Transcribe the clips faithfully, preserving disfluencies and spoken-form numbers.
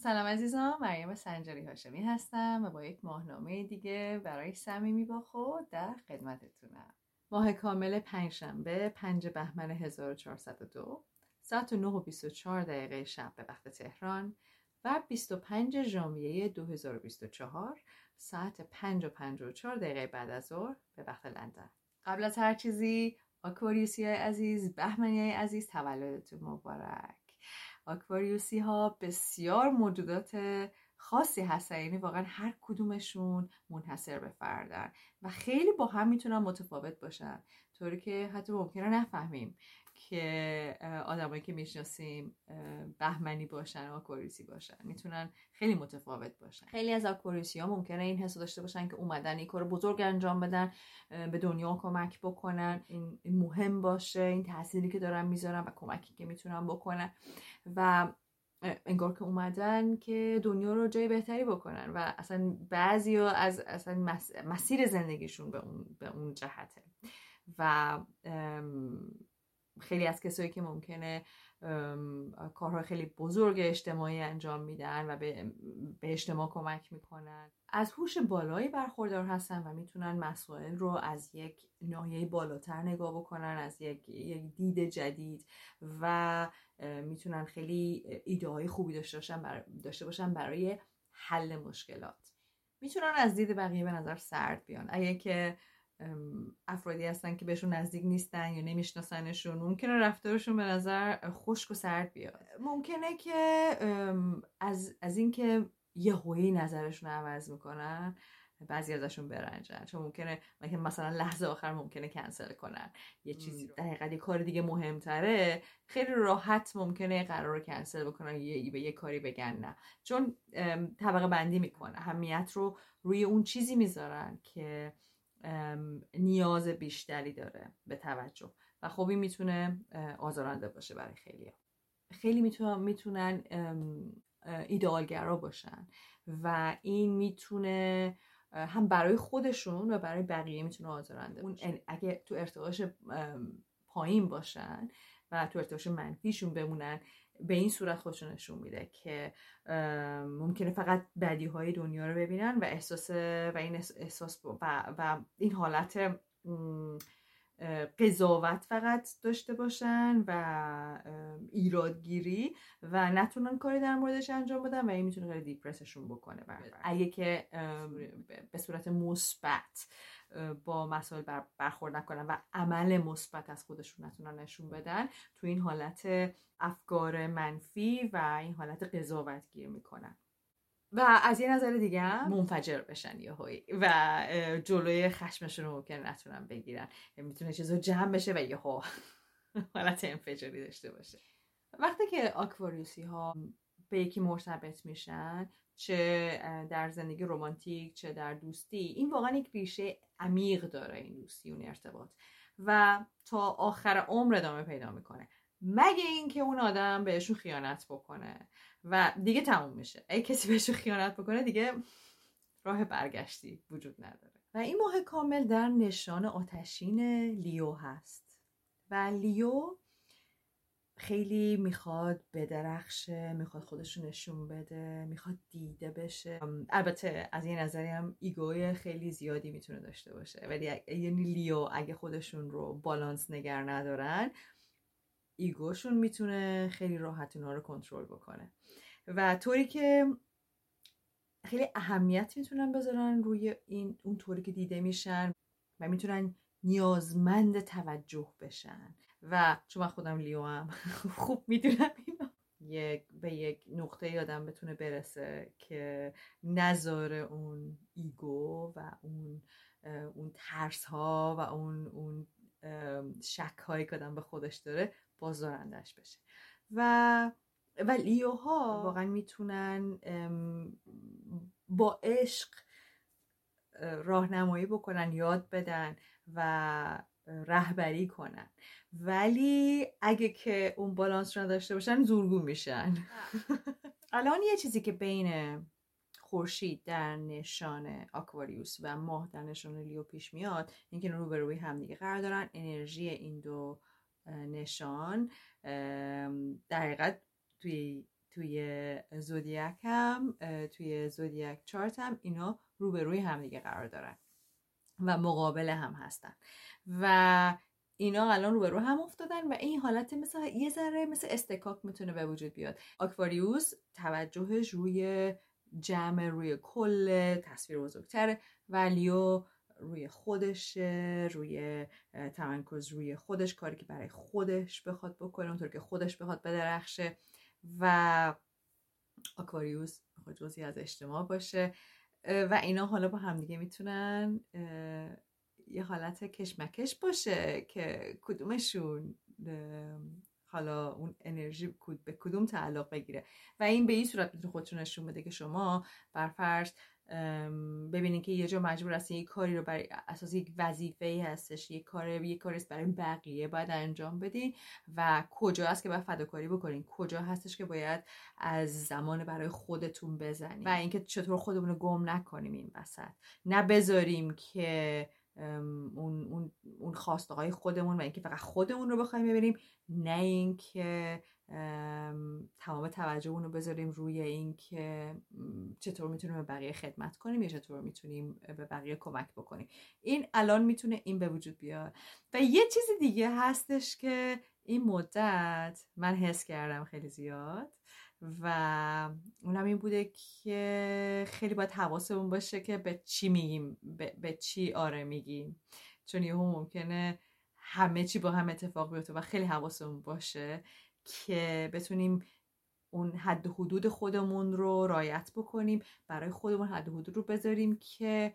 سلام عزیزان، مریم سنجاری هاشمی هستم و با یک ماهنامه دیگه برای صمیمی با خود در خدمتتونم. ماه کامل پنجشنبه پنج بهمن هزار و چهارصد و دو، ساعت نه و بیست و چهار دقیقه شب به وقت تهران و بیست و پنج ژانویه دو هزار و بیست و چهار ساعت پنج و پنجاه و چهار دقیقه بعد از ظهر به وقت لندن. قبل از هر چیزی آکواریوسی های عزیز، بهمنی های عزیز، تولدتون مبارک. آکواریوسی ها بسیار موجودات خاصی هستن، یعنی واقعا هر کدومشون منحصر به فردن و خیلی با هم میتونن متفاوت باشن، طوری که حتی ممکنه نفهمیم که آدمایی که میشناسیم بهمنی باشن و آکواریوسی باشن، میتونن خیلی متفاوت باشن. خیلی از آکواریوسی ها ممکنه این حس داشته باشن که اومدن این کار بزرگ انجام بدن، به دنیا کمک بکنن، این مهم باشه، این تأثیری که دارن میذارن و کمکی که میتونن بکنن و انگار که اومدن که دنیا رو جای بهتری بکنن و اصلا بعضیا از اصلا مسیر زندگیشون به اون به اون جهته و خیلی از کسایی که ممکنه کارهای خیلی بزرگ اجتماعی انجام میدن و به, به اجتماع کمک میکنن از هوش بالایی برخوردار هستن و میتونن مسائل رو از یک ناحیه بالاتر نگاه بکنن، از یک, یک دید جدید و میتونن خیلی ایده های خوبی داشته باشن برای, داشته باشن برای حل مشکلات. میتونن از دید بقیه به نظر سرد بیان، اگه که افرادی هستن که بهشون نزدیک نیستن یا نمیشناسنشون، ممکنه رفتارشون به نظر خشک و سرد بیاد. ممکنه که از از اینکه یهویی نظرشون عوض میکنن بعضی ازشون برنجن، چون ممکنه مثلا لحظه آخر ممکنه کنسل کنن یه چیزی رو، دقیقاً یه کار دیگه مهمتره، خیلی راحت ممکنه قرار رو کنسل بکنن، یه به یه کاری بگن نه، چون طبقه بندی میکنه، اهمیت رو روی اون چیزی میذارن که نیاز بیشتری داره به توجه و خب این میتونه آزارنده باشه برای خیلی ها. خیلی میتونن میتونن ایدئالگرا باشن و این میتونه هم برای خودشون و برای بقیه میتونه آزارنده باشه. اگه تو ارتعاش پایین باشن و تو ارتعاش منفیشون بمونن، به این صورت خودشون نشون میده که ممکنه فقط بدی های دنیا رو ببینن و احساس و این احساس و, و این حالت قضاوت فقط داشته باشن و ایرادگیری و نتونن کاری در موردش انجام بدن و این میتونه خیلی دیپرسشون بکنه. اگه که به صورت مثبت با مسائل بر برخورد نکنن و عمل مثبت از خودشون نتونن نشون بدن، تو این حالت افکار منفی و این حالت قضاوت گیر میکنن و از یه نظر دیگه هم منفجر بشن یهویی و جلوی خشمشون رو ممکن نتونن بگیرن، میتونه چیزا جمع بشه و یهو حالت انفجاری داشته باشه. وقتی که آکواریوسی ها به یکی مرتبط میشن، چه در زندگی رمانتیک چه در دوستی، این واقعا یک ریشه عمیق داره، این دوستی اون ارتباط، و تا آخر عمر ادامه پیدا میکنه، مگه اینکه اون آدم بهشون خیانت بکنه و دیگه تموم میشه. اگه کسی بهشون خیانت بکنه دیگه راه برگشتی وجود نداره. و این ماه کامل در نشان آتشین لیو هست و لیو خیلی میخواد بدرخشه، میخواد خودشو نشون بده، میخواد دیده بشه. البته از این نظری هم ایگوی خیلی زیادی میتونه داشته باشه، ولی یعنی لیو اگه خودشون رو بالانس نگر ندارن، ایگوشون میتونه خیلی راحت اونا رو کنترل بکنه و طوری که خیلی اهمیت میتونن بذارن روی این اون طوری که دیده میشن و میتونن نیازمند توجه بشن. و چون من خودم لیو هم خوب میدونم اینا، یک به یک نقطه یادم بتونه برسه که نذاره اون ایگو و اون اون ترس ها و اون اون شک هایی که آدم به خودش داره بازدارندش بشه. و و لیوها واقعا میتونن با عشق راهنمایی بکنن، یاد بدن و رهبری کنن، ولی اگه که اون بالانس رو نداشته باشن زورگو میشن. الان یه چیزی که بین خورشید در نشان آکواریوس و ماه در نشان لیو پیش میاد، اینکه رو به روی هم دیگه قرار دارن. انرژی این دو نشان در حقیقت توی توی زودیاک هم توی زودیاک چارت هم اینا روبروی هم دیگه قرار دارن و مقابل هم هستن و اینا الان روبرو هم افتادن و این حالت مثل یه ذره مثل استکاک میتونه به وجود بیاد. آکواریوس توجهش روی جمع، روی کل تصویر بزرگتره، ولیو روی خودشه، روی تمرکز روی خودش، کاری که برای خودش بخواد بکنه اونطور که خودش بخواد بدرخشه و آکواریوس بخواد جزئی از اجتماع باشه و اینا حالا با همدیگه میتونن یه حالت کشمکش باشه که کدومشون حالا اون انرژی به کدوم تعلق بگیره و این به این صورت میتونه خودشون نشون بده که شما برفرض ببینید که یه جا مجبور هستین یک کاری رو برای اساس یک وظیفه‌ای هستش، یک کار یک کاری است برای بقیه باید انجام بدین و کجا هست که باید فداکاری بکنین، کجا هستش که باید از زمان برای خودتون بزنین و اینکه چطور خودمون رو گم نکنیم این وسط، نه بذاریم که اون اون اون خواسته های خودمون و اینکه فقط خودمون رو بخوایم ببینیم، نه اینکه تمام توجهمون رو بذاریم روی اینکه چطور میتونیم به بقیه خدمت کنیم یا چطور میتونیم به بقیه کمک بکنیم. این الان میتونه این به وجود بیاد. و یه چیز دیگه هستش که این مدت من حس کردم خیلی زیاد و اونم این بوده که خیلی باید حواسمون باشه که به چی میگیم، به, به چی آره میگیم، چون یهو ممکنه همه چی با هم اتفاق بیفته و خیلی حواسمون باشه که بتونیم اون حد و حدود خودمون رو رعایت بکنیم، برای خودمون حد و حدود رو بذاریم که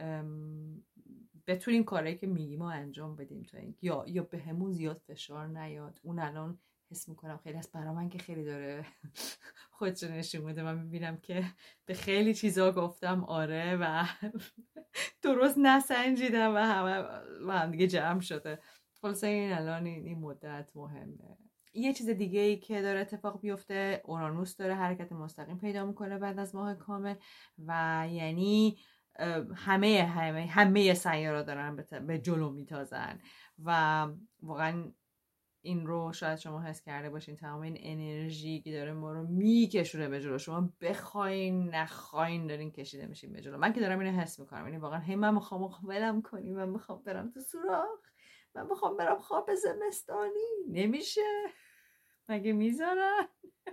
بتونیم کارهایی که میگیم رو انجام بدیم تا این یا یا به همون زیاد فشار نیاد. اون الان حس میکنم خیلی از برای من که خیلی داره خودش رو نشون میده. من میبینم که به خیلی چیزا گفتم آره و درست نسنجیدم و همه و هم دیگه جمع شده. خلاصه این الان این, این مدت مهمه. یه چیز دیگه ای که داره اتفاق بیفته، اورانوس داره حرکت مستقیم پیدا میکنه بعد از ماه کامل و یعنی همه همه همه سیارا دارن به جلو میتازن و واقعا این رو شاید شما حس کرده باشین، تمام این انرژی که داره ما رو میکشونه به جلو، شما بخواین نخواین دارین کشیده میشین به جلو. من که دارم اینو حس میکنم، یعنی واقعا هی من میخوام ولم کنی، من میخوام برم تو سوراخ، من میخوام برم خواب زمستانی، نمیشه مگه میذارن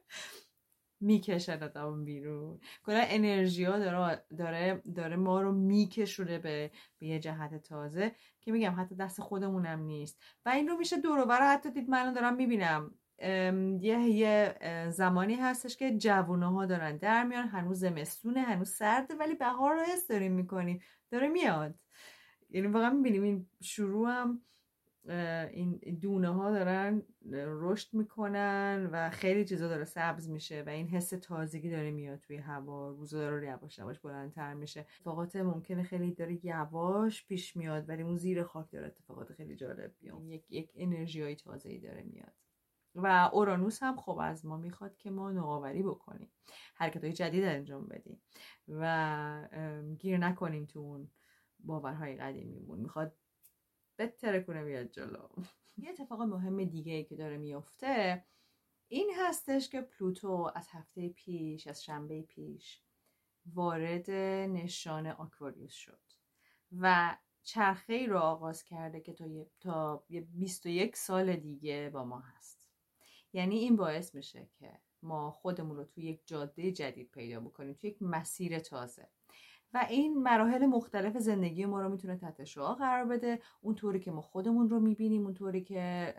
میکشه دادم بیرون. کلا انرژی ها داره, داره, داره ما رو میکشونه به, به یه جهت تازه که میگم حتی دست خودمونم نیست و این رو میشه دور و بر حتی دید. من دارم میبینم یه یه زمانی هستش که جوونه ها دارن در میان، هنوز زمستونه، هنوز سرده، ولی بهار رو حس داریم میکنیم داره میاد. یعنی واقعا میبینیم این شروع هم این دونه ها دارن رشد میکنن و خیلی چیزا داره سبز میشه و این حس تازگی داره میاد توی هوا، روزا داره یواش یواش بلندتر میشه، اتفاقات ممکنه خیلی داره یواش پیش میاد ولی اون زیر خاک داره اتفاقات خیلی جالب میاد، یک یک انرژیای تازه‌ای داره میاد. و اورانوس هم خب از ما میخواد که ما نوآوری بکنیم، حرکت‌های جدید انجام بدیم و گیر نکنیم تو اون باورهای قدیمیمون، میخواد بهتره کنه بیاد جلو. یه اتفاق مهم دیگه ای که داره میفته این هستش که پلوتو از هفته پیش، از شنبه پیش وارد نشان آکواریوس شد و چرخه ای رو آغاز کرده که تا یه تا یه بیست و یک سال دیگه با ما هست. یعنی این باعث میشه که ما خودمون رو توی یک جاده جدید پیدا بکنیم، توی یک مسیر تازه و این مراحل مختلف زندگی ما رو میتونه تحت شعاع قرار بده، اونطوری که ما خودمون رو میبینیم، اونطوری که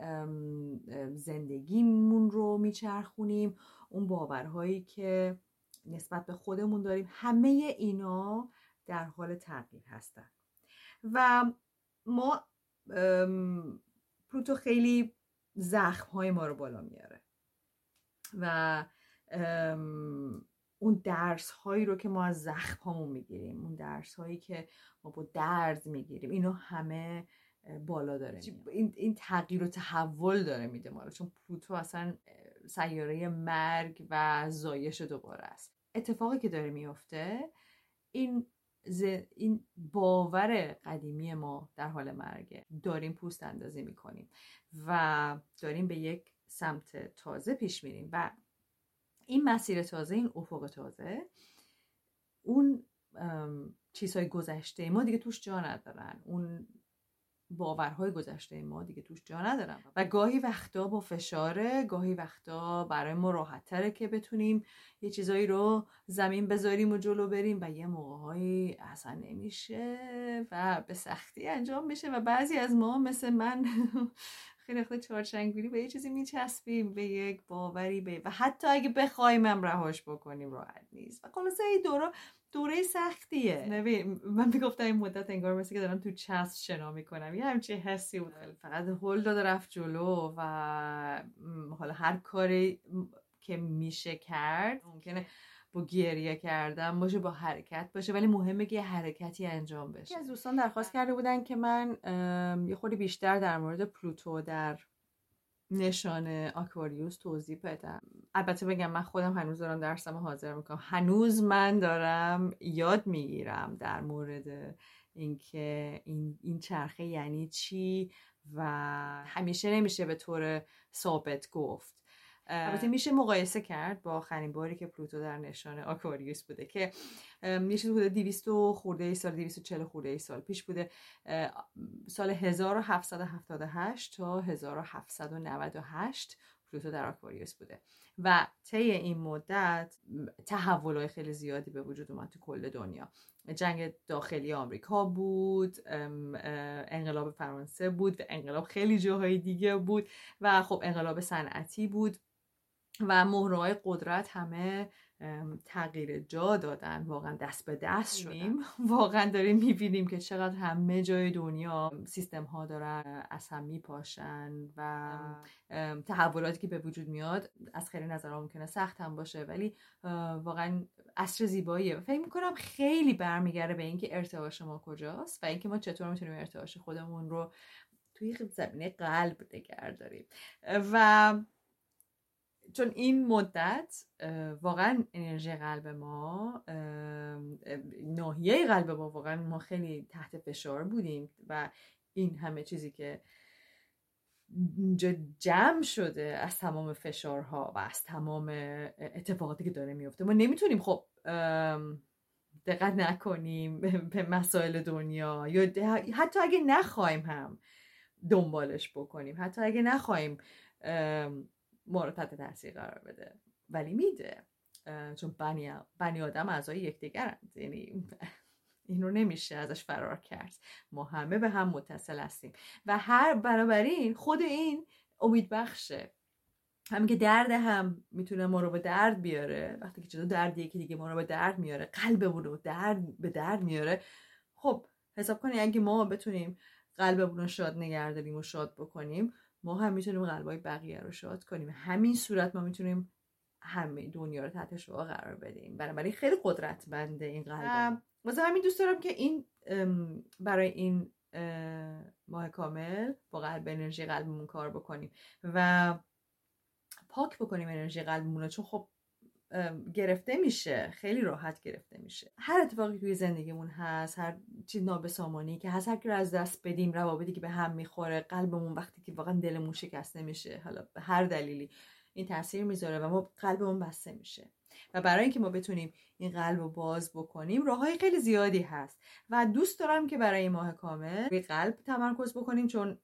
زندگیمون رو میچرخونیم، اون باورهایی که نسبت به خودمون داریم، همه اینا در حال تغییر هستن و ما پلوتو خیلی زخم‌های ما رو بالا میاره و اون درس هایی رو که ما از زخم هامون میگیریم، اون درس هایی که ما با درد میگیریم، اینا همه بالا داره این, این تغییر و تحول داره میده ما رو، چون پلوتو اصلا سیاره مرگ و زایش دوباره است. اتفاقی که داره میفته این ز... این باور قدیمی ما در حال مرگه، داریم پوست اندازی میکنیم و داریم به یک سمت تازه پیش میریم و این مسیر تازه، این افق تازه، اون چیزهای گذشته ما دیگه توش جا ندارن، اون باورهای گذشته ما دیگه توش جا ندارن و گاهی وقتا با فشاره، گاهی وقتا برای ما راحت تره که بتونیم یه چیزایی رو زمین بذاریم و جلو بریم و یه موقعهایی اصلا نمیشه و به سختی انجام میشه و بعضی از ما مثل من خیلی وقتا چهارچنگولی به یه چیزی میچسبیم، به یک باوری، به و حتی اگه بخوایم هم رهاش بکنیم راحت نیست و خلاصه این دوره دوره سختیه. نبی من میگفتم این مدت انگار مثل که دارم تو چسب شنا میکنم، یه همچین حسی بود، فقط هول داد رفت جلو و حالا هر کاری که میشه کرد، ممکنه با گریه کردن باشه، با حرکت باشه، ولی مهمه که یه حرکتی انجام بشه. از دوستان درخواست کرده بودن که من یه خورده بیشتر در مورد پلوتو در نشان آکواریوس توضیح بدم. البته بگم من خودم هنوز دارم درسم حاضر میکنم، هنوز من دارم یاد میگیرم در مورد اینکه این این چرخه یعنی چی و همیشه نمیشه به طور ثابت گفت. البته میشه مقایسه کرد با آخرین باری که پلوتو در نشان آکواریوس بوده که یه چیز بوده دویست خورده ای سال، دویست و چهل خورده ای سال پیش بوده، سال هزار و هفتصد و هفتاد و هشت تا هزار و هفتصد و نود و هشت پلوتو در آکواریوس بوده و طی این مدت تحولات خیلی زیادی به وجود اومد تو کل دنیا. جنگ داخلی آمریکا بود، انقلاب فرانسه بود و انقلاب خیلی جاهای دیگه بود و خب انقلاب صنعتی بود و مهره‌های قدرت همه تغییر جا دادن، واقعا دست به دست شدیم. واقعا داریم میبینیم که چقدر همه جای دنیا سیستم ها دارن از هم میپاشن و تحولاتی که به وجود میاد از خیلی نظرها ممکنه سخت هم باشه ولی واقعا عصر زیباییه. فکر میکنم خیلی برمیگرده به اینکه ارتعاش ما کجاست و اینکه ما چطور میتونیم ارتعاش خودمون رو توی زمینه قلب نگه داریم و چون این مدت واقعا انرژی قلب ما، ناحیه قلب ما، واقعا ما خیلی تحت فشار بودیم و این همه چیزی که اینجا جمع شده از تمام فشارها و از تمام اتفاقاتی که داره میفته، ما نمیتونیم خب دقت نکنیم به مسائل دنیا یا حتی اگه نخوایم هم دنبالش بکنیم، حتی اگه نخوایم ما رو تحت تاثیر قرار بده، ولی میده، چون بنی, بنی آدم اعضای یکدیگرند، یعنی این رو نمیشه ازش فرار کرد، ما همه به هم متصل هستیم و هر بنابراین خود این امید بخشه. همین که درد هم میتونه ما رو به درد بیاره، وقتی که چیزا دردیه که دیگه ما رو به درد میاره، قلبمون رو درد به درد میاره، خب حساب کنی اگه ما بتونیم قلبمون رو شاد نگه داریم و شاد بکنیم، ما هم میتونیم قلبای بقیه رو شاد کنیم. همین صورت ما میتونیم همه دنیا رو تحت شعاع قرار بدیم. بنابراین خیلی قدرتمنده این قلب. واسه همین دوست دارم که این برای این ماه کامل با قلب انرژی قلبمون کار بکنیم و پاک بکنیم انرژی قلبمون رو، چون خب گرفته میشه، خیلی راحت گرفته میشه. هر اتفاقی توی زندگیمون هست، هر چیز نابسامانی که هست، هر کی رو از دست بدیم، روابطی که به هم میخوره، قلبمون وقتی که واقعا دلمون شکسته میشه، حالا به هر دلیلی این تاثیر میذاره و ما قلبمون بسته میشه و برای اینکه ما بتونیم این قلب رو باز بکنیم راههای خیلی زیادی هست و دوست دارم که برای این ماه کامل روی قلب تمرکز بکنیم، چون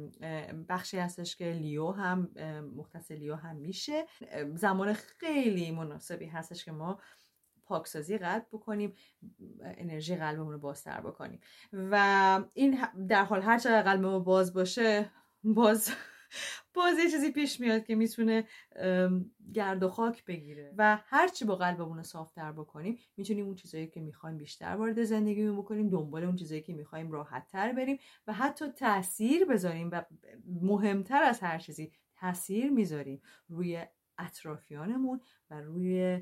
بخشی هستش که لیو هم مختص لیو هم میشه، زمان خیلی مناسبی هستش که ما پاکسازی قلب بکنیم، انرژی قلبمون رو بازتر بکنیم و این در حال هر چقدر قلبمون باز باشه، باز باز یه چیزی پیش میاد که میتونه گرد و خاک بگیره و هرچی با قلبمون رو صافتر بکنیم میتونیم اون چیزایی که میخوایم بیشتر وارد زندگیمون بکنیم، دنبال اون چیزایی که میخوایم راحت‌تر بریم و حتی تأثیر بذاریم و مهمتر از هر چیزی تأثیر میذاریم روی اطرافیانمون و روی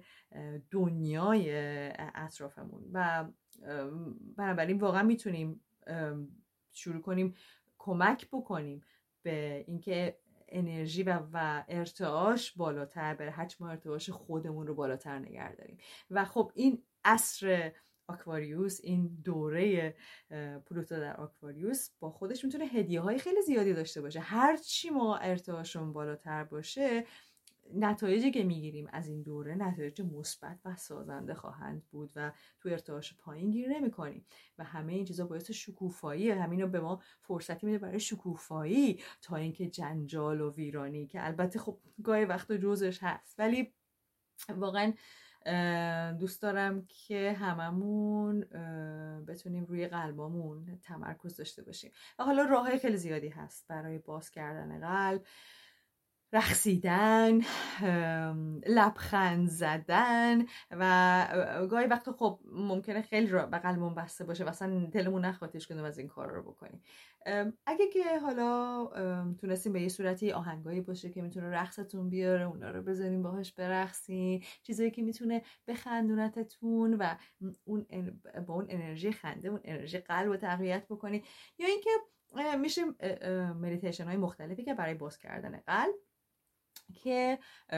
دنیای اطرافمون و بنابراین واقعا میتونیم شروع کنیم کمک بکنیم به اینکه انرژی و, و ارتعاش بالاتر بره، هرچی ما ارتعاش خودمون رو بالاتر نگه داریم و خب این عصر آکواریوس، این دوره پلوتو در آکواریوس با خودش میتونه هدیه های خیلی زیادی داشته باشه. هرچی ما ارتعاشمون بالاتر باشه نتایجی که میگیریم از این دوره نتایج مثبت و سازنده خواهند بود و تو ارتعاش پایین گیر نمی‌کنیم و همه این چیزا باعث شکوفایی، همین رو به ما فرصتی میده برای شکوفایی تا اینکه جنجال و ویرانی که البته خب گاهی وقت جزش هست، ولی واقعا دوست دارم که هممون بتونیم روی قلبامون تمرکز داشته باشیم. و حالا راههای خیلی زیادی هست برای باز کردن قلب: رقصیدن، لبخند زدن و گاهی وقت خب ممکنه خیلی را به قلبمون بسته باشه و اصلا دلمون نخوادش کنیم از این کار رو بکنیم. اگه که حالا تونستیم به یه صورتی آهنگایی باشه که میتونه رقصتون بیاره، اونا رو بذارین باهاش برقصین، چیزایی که میتونه بخندونتتون و اون با اون انرژی خنده اون انرژی قلب رو تقویت بکنی. یا اینکه میشه مدیتیشن های مختلفی که برای باز کردن قلب که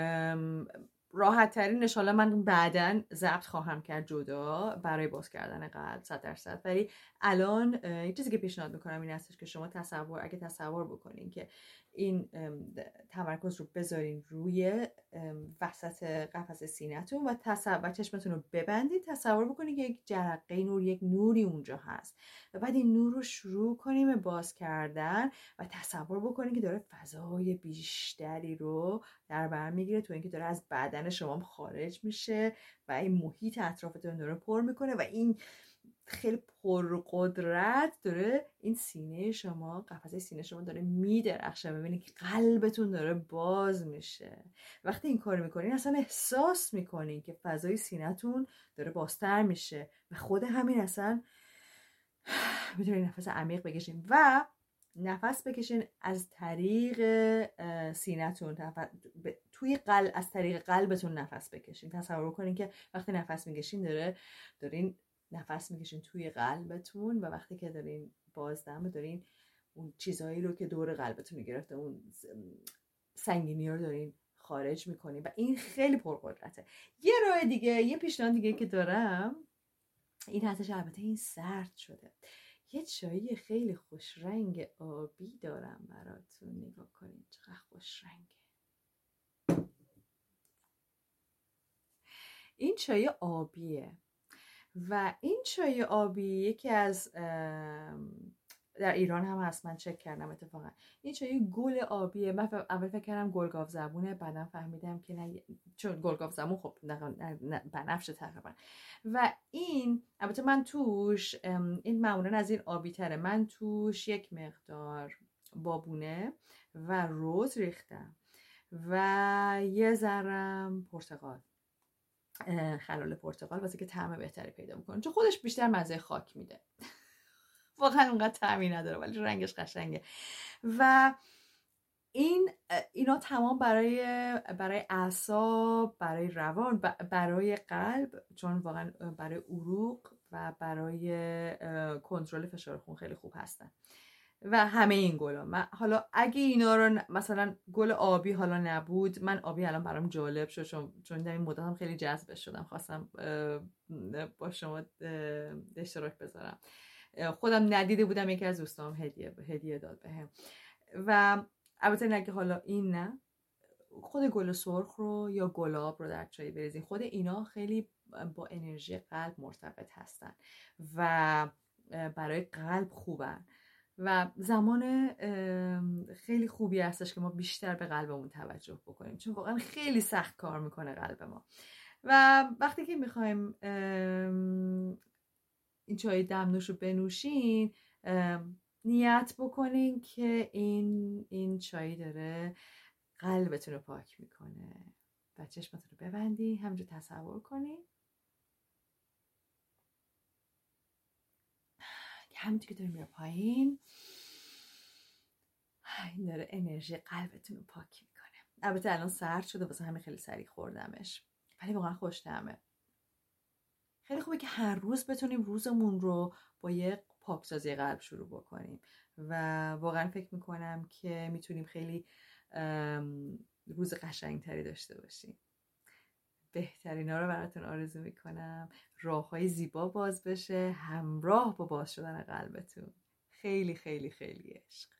راحت ترینش حالا من بعداً ضبط خواهم کرد جدا برای باز کردن قلب صد درصد، ولی الان یه چیزی که پیشنهاد میکنم این هستش که شما تصور اگه تصور بکنین که این تمرکز رو بذارین روی وسط قفسه سینه‌تون و تصور چشمتون رو ببندید، تصور بکنین که یک جرقه نور، یک نوری اونجا هست و بعد این نور رو شروع کنیم به باز کردن و تصور بکنین که داره فضای بیشتری رو در بر میگیره، تو اینکه داره از بدن شما خارج میشه و این محیط اطرافتون داره پر میکنه و این خیلی پرقدرت داره این سینه شما، قفسه سینه شما داره میدرخشه. ببینید که قلبتون داره باز میشه. وقتی این کار میکنین اصلا احساس میکنین که فضای سینه‌تون داره بازتر میشه و خود همین اصلا میتونین نفس عمیق بکشین و نفس بکشین از طریق سینه‌تون، توی قلب، از طریق قلبتون نفس بکشین. تصور کنین که وقتی نفس میکشین داره دارین نفس میکشین توی قلبتون و وقتی که دارین بازدم دارین اون چیزهایی رو که دور قلبتون گرفته، اون سنگینی رو دارین خارج میکنین و این خیلی پرقدرته. یه راه دیگه، یه پیشنهاد دیگه که دارم این هستش، البته این سرد شده، یه چایی خیلی خوش رنگ آبی دارم براتون، نگاه کنین چقدر خوش رنگه. این چای آبیه و این چای آبی یکی از در ایران هم هست، من چک کردم اتفاقا. این چای گل آبیه. من اول فکر کردم گلگاو زبونه، بعدم فهمیدم که نه، چون گلگاو زبون خب بنفشه تقریبا. و این البته من توش این معمولا از این آبی تره، من توش یک مقدار بابونه و روز ریختم و یه ذرم پرتقال، خلال پرتقال، واسه که طعم بهتری پیدا بکنه، چون خودش بیشتر مزه خاک میده. واقعا اونقدر طعمی نداره ولی رنگش قشنگه. و این اینا تمام برای برای اعصاب، برای روان، برای قلب، چون واقعا برای عروق و برای کنترل فشار خون خیلی خوب هستن. و همه این گلا، من حالا اگه اینا رو مثلا گل آبی حالا نبود، من آبی الان برام جالب شد چون چون در این مدت هم خیلی جذب شدم، خواستم با شما اشتراک بذارم. خودم ندیده بودم، یکی از دوستام هدیه هدیه داد بهم. و البته اگه حالا این نه، خود گل سرخ رو یا گلاب رو در چای بریزین، خود اینا خیلی با انرژی قلب مرتبط هستن و برای قلب خوبن و زمان خیلی خوبی هستش که ما بیشتر به قلبمون توجه بکنیم، چون واقعا خیلی سخت کار میکنه قلب ما. و وقتی که میخوایم این چای دمنوش رو بنوشین، نیت بکنین که این این چای داره قلبتون رو پاک میکنه و چشمتون رو ببندین، همینجور تصور کنین همینطور که داره میره پایین، این داره انرژی قلبتون رو پاک میکنه. البته الان سرد شده واسه همین خیلی سریع خوردمش، ولی واقعا خوش طعمه. خیلی خوبه که هر روز بتونیم روزمون رو با یه پاکسازی قلب شروع بکنیم و واقعا فکر میکنم که میتونیم خیلی روز قشنگتری داشته باشیم. بهترینا رو براتون آرزو میکنم، راههای زیبا باز بشه همراه با باز شدن قلبتون. خیلی خیلی خیلی عشق.